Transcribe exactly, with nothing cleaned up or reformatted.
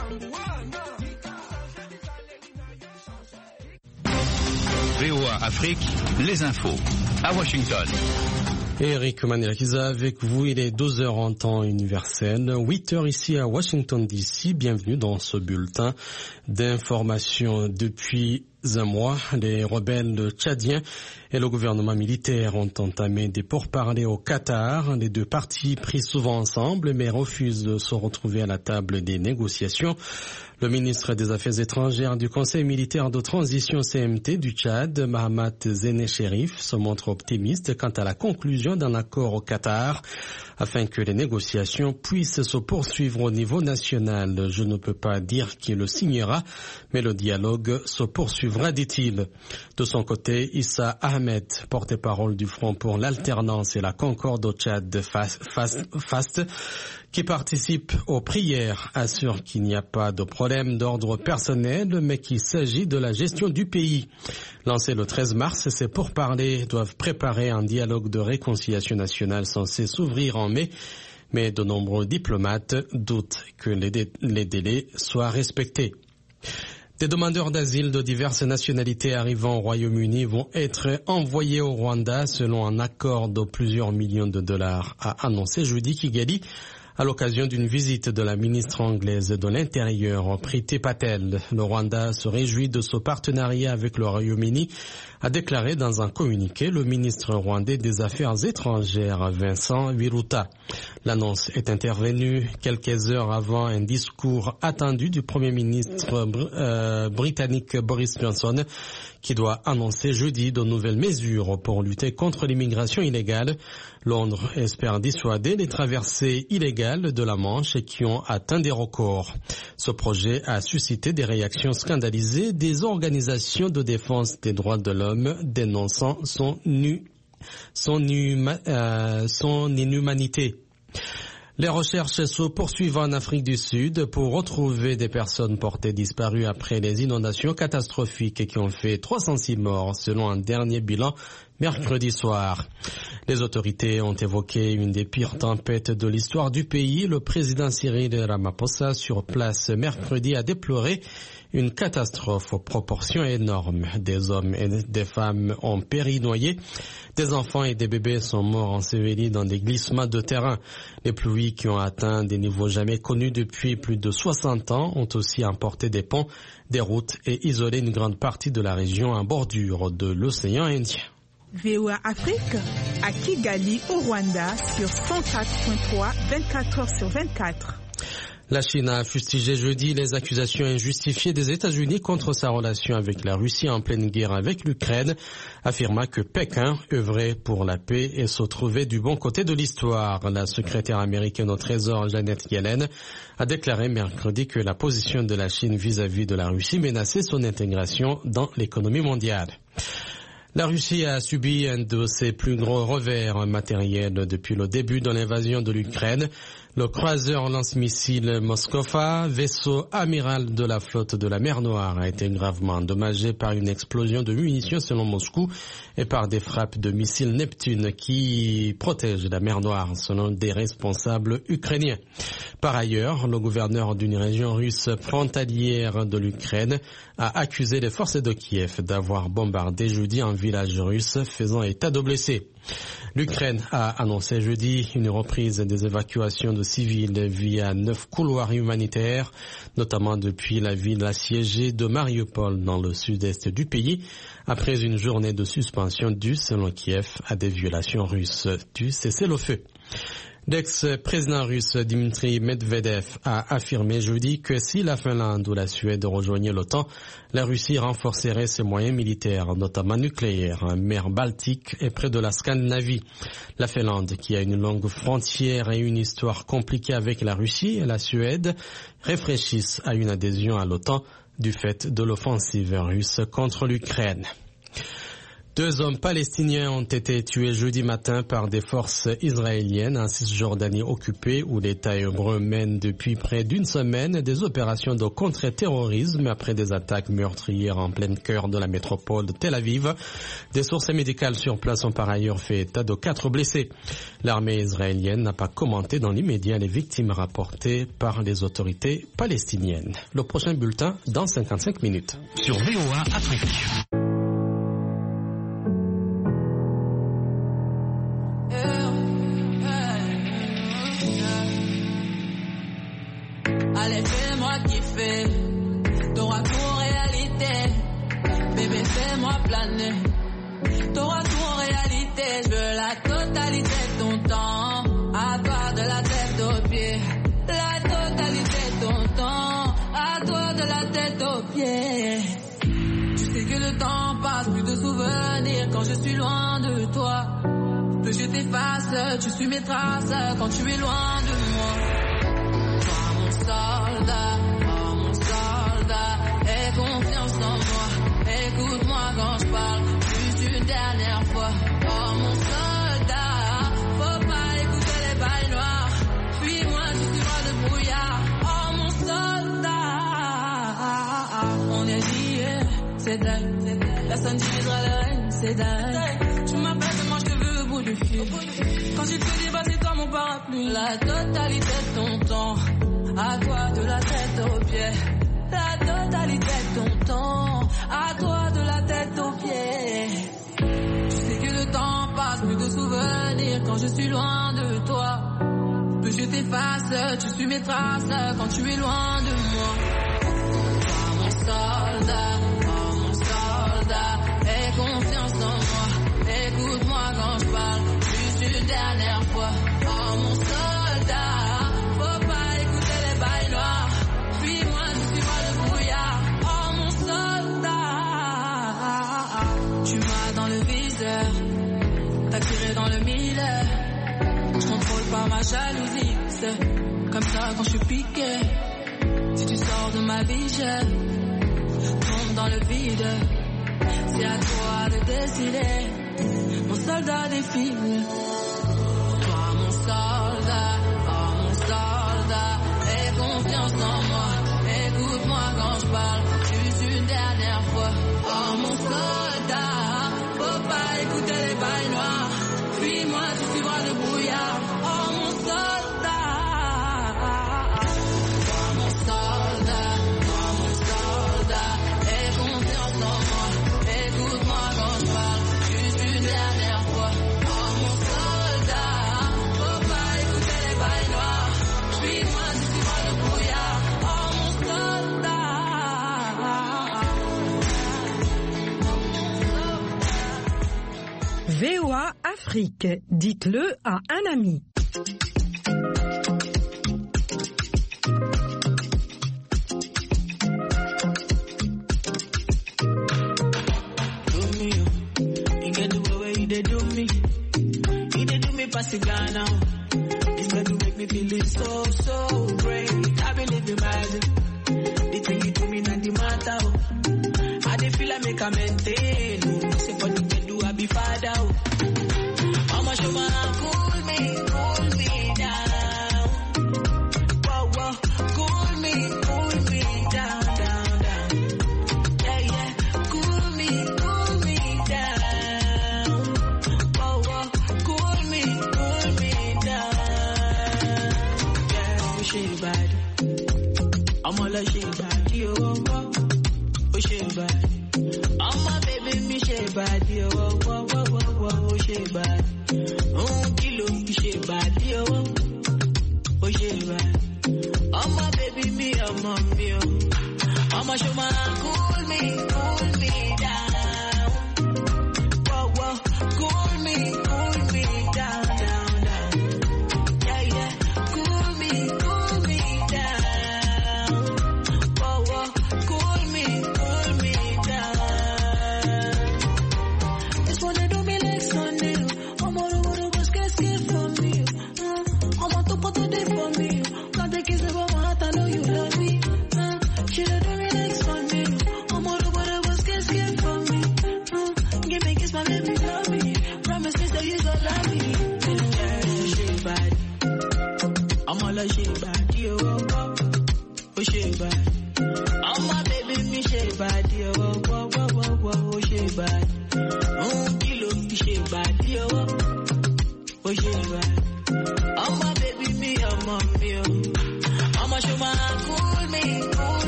V O A Afrique, les infos, à Washington. Eric Manilakiza avec vous, il est douze heures en temps universel, huit heures ici à Washington D C. Bienvenue dans ce bulletin d'information. Depuis un mois, les rebelles tchadiens et le gouvernement militaire ont entamé des pourparlers au Qatar. Les deux parties prient souvent ensemble mais refusent de se retrouver à la table des négociations. Le ministre des Affaires étrangères du Conseil militaire de transition C M T du Tchad, Mahamat Zéné Chérif, se montre optimiste quant à la conclusion d'un accord au Qatar afin que les négociations puissent se poursuivre au niveau national. Je ne peux pas dire qu'il le signera, mais le dialogue se poursuivra, dit-il. De son côté, Issa Ahmed, porte-parole du Front pour l'alternance et la concorde au Tchad FAST, qui participe aux prières, assure qu'il n'y a pas de problème d'ordre personnel, mais qu'il s'agit de la gestion du pays. Lancé le treize mars, ces pourparlers doivent préparer un dialogue de réconciliation nationale censé s'ouvrir en mai, mais de nombreux diplomates doutent que les, dé- les délais soient respectés. Des demandeurs d'asile de diverses nationalités arrivant au Royaume-Uni vont être envoyés au Rwanda selon un accord de plusieurs millions de dollars, a annoncé jeudi Kigali, à l'occasion d'une visite de la ministre anglaise de l'Intérieur, Priti Patel. Le Rwanda se réjouit de ce partenariat avec le Royaume-Uni, a déclaré dans un communiqué le ministre rwandais des Affaires étrangères, Vincent Biruta. L'annonce est intervenue quelques heures avant un discours attendu du Premier ministre euh, britannique Boris Johnson, qui doit annoncer jeudi de nouvelles mesures pour lutter contre l'immigration illégale. Londres espère dissuader les traversées illégales de la Manche qui ont atteint des records. Ce projet a suscité des réactions scandalisées des organisations de défense des droits de l'homme dénonçant son, nu, son, huma, euh, son inhumanité. Les recherches se poursuivent en Afrique du Sud pour retrouver des personnes portées disparues après les inondations catastrophiques qui ont fait trois cent six morts selon un dernier bilan mercredi soir. Les autorités ont évoqué une des pires tempêtes de l'histoire du pays. Le président Cyril Ramaphosa, sur place mercredi, a déploré une catastrophe aux proportions énormes. Des hommes et des femmes ont péri noyés. Des enfants et des bébés sont morts ensevelis dans des glissements de terrain. Les pluies qui ont atteint des niveaux jamais connus depuis plus de soixante ans ont aussi emporté des ponts, des routes et isolé une grande partie de la région en bordure de l'océan Indien. V O A Afrique à Kigali au Rwanda sur cent quatre point trois, vingt-quatre heures sur vingt-quatre. La Chine a fustigé jeudi les accusations injustifiées des États-Unis contre sa relation avec la Russie en pleine guerre avec l'Ukraine, affirmant que Pékin œuvrait pour la paix et se trouvait du bon côté de l'histoire. La secrétaire américaine au Trésor, Janet Yellen, a déclaré mercredi que la position de la Chine vis-à-vis de la Russie menaçait son intégration dans l'économie mondiale. La Russie a subi un de ses plus gros revers matériels depuis le début de l'invasion de l'Ukraine. Le croiseur lance-missile Moskova, vaisseau amiral de la flotte de la mer Noire, a été gravement endommagé par une explosion de munitions selon Moscou et par des frappes de missiles Neptune qui protègent la mer Noire selon des responsables ukrainiens. Par ailleurs, le gouverneur d'une région russe frontalière de l'Ukraine a accusé les forces de Kiev d'avoir bombardé jeudi un village russe, faisant état de blessés. L'Ukraine a annoncé jeudi une reprise des évacuations de civils via neuf couloirs humanitaires, notamment depuis la ville assiégée de Mariupol dans le sud-est du pays, après une journée de suspension due, selon Kiev, à des violations russes du cessez-le-feu. L'ex-président russe Dmitry Medvedev a affirmé jeudi que si la Finlande ou la Suède rejoignaient l'OTAN, la Russie renforcerait ses moyens militaires, notamment nucléaires, en mer Baltique et près de la Scandinavie. La Finlande, qui a une longue frontière et une histoire compliquée avec la Russie, et la Suède réfléchissent à une adhésion à l'OTAN du fait de l'offensive russe contre l'Ukraine. Deux hommes palestiniens ont été tués jeudi matin par des forces israéliennes en Cisjordanie occupée où l'État hébreu mène depuis près d'une semaine des opérations de contre-terrorisme après des attaques meurtrières en plein cœur de la métropole de Tel Aviv. Des sources médicales sur place ont par ailleurs fait état de quatre blessés. L'armée israélienne n'a pas commenté dans l'immédiat les victimes rapportées par les autorités palestiniennes. Le prochain bulletin dans cinquante-cinq minutes. Sur V O A Afrique. Allez, fais-moi kiffer, ton retour réalité, bébé fais-moi planer, ton retour réalité, je veux la totalité de ton temps, à toi de la tête aux pieds, la totalité de ton temps, à toi de la tête aux pieds. Tu sais que le temps passe, plus de souvenirs quand je suis loin de toi, que je t'efface, tu suis mes traces quand tu es loin de moi. Soldat, oh mon soldat, aie confiance en moi, écoute-moi quand je parle, juste une dernière fois. Oh mon soldat, faut pas écouter les bails noirs, suis-moi, je suis loin de brouillard. Oh mon soldat, on est liés, c'est dingue, personne divisera le règne, c'est dingue. Tu m'appelles mais moi je te veux au bout du fil, quand je te dis bah c'est toi mon parapluie. La totalité de ton temps, à toi de la tête aux pieds, la totalité de ton temps, à toi de la tête aux pieds. Tu sais que le temps passe, plus de souvenirs quand je suis loin de toi, que je t'efface, tu suis mes traces quand tu es loin de moi. Oh mon soldat, oh mon soldat, aie confiance en moi, écoute-moi quand je parle, juste une dernière fois. Oh mon soldat, faut pas écouter les bails noirs, suis-moi, je suis pas le brouillard. Oh mon soldat, tu m'as dans le viseur, t'as tiré dans le mille, je contrôle pas ma jalousie, c'est comme ça quand je suis piqué. Si tu sors de ma vie, je tombe dans le vide, c'est à toi de décider, mon soldat défile. Toi mon soldat, oh mon soldat, aie confiance en moi, écoute-moi quand je parle, juste une dernière fois. Oh mon soldat, faut pas écouter les bails noirs, fuis-moi, tu suivras le brouillard. Oh mon soldat, oh mon soldat, oh mon soldat, aie confiance en moi, écoute-moi quand je parle, juste une dernière fois. Oh mon soldat, faut pas écouter les bails noirs, suis-moi, tu suivras le brouillard. Oh mon soldat. V O A Afrique, dites-le à un ami. Ghana, it's going to make me feel so, so great. I believe in magic. The thing you do me not the matter. I dey feel I make a maintain. Say for the bed do I be father. How much you wanna cool me, cool me down. Whoa, whoa, cool me, cool me down, down, down. Yeah, yeah, cool me, cool me down. Whoa, whoa, cool me, cool me down. Yeah, we shake bad. I'm all like shake bad, yo, oh, oh, oh, shake bad. I'm my baby, me shake bad, yo, oh, oh, oh, oh, oh, shake bad. Oh, kilo, me shake bad, yo, oh, shake bad. I'm my baby, me, I'm my me, oh. I'm a showman, cool me, cool me down. Whoa, whoa, cool me, cool me down, down, down. Yeah, yeah, cool me, cool me down. Whoa, whoa, cool me, cool me down. It's what they do me like Sunday. I'm all over the bus, get scared from me. Uh, I'm on top of the day for me. Can't take it about my heart, I know you love me. Uh, she do me like Sunday. I'm all over the bus, Ọmọ baby mi ṣe bàdí ọwọ́ wọ́wọ́wọ́wọ́ ó ṣe bàdí. Òun kí ló fi ṣe bàdí ọwọ́ ó ṣe bàdí. Ọmọ baby mi ọmọ mi o. Ọmọ ṣo máa kú.